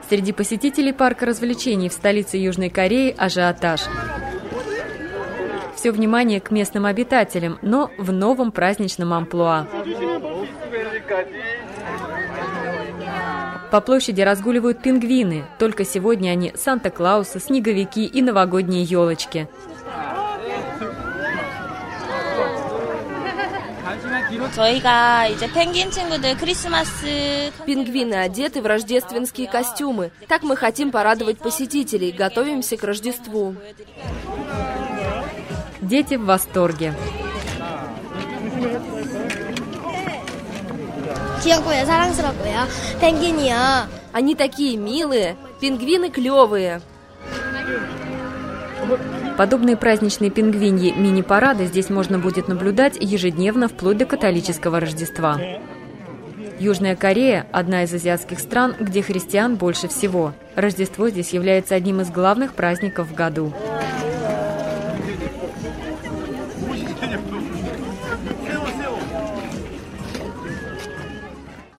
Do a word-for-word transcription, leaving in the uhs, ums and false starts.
Среди посетителей парка развлечений в столице Южной Кореи ажиотаж. Все внимание к местным обитателям, но в новом праздничном амплуа. По площади разгуливают пингвины. Только сегодня они Санта-Клаусы, снеговики и новогодние елочки. Пингвины одеты в рождественские костюмы. Так мы хотим порадовать посетителей, готовимся к Рождеству. Дети в восторге. Они такие милые, пингвины клевые. Подобные праздничные пингвиньи мини-парады здесь можно будет наблюдать ежедневно вплоть до католического Рождества. Южная Корея – одна из азиатских стран, где христиан больше всего. Рождество здесь является одним из главных праздников в году.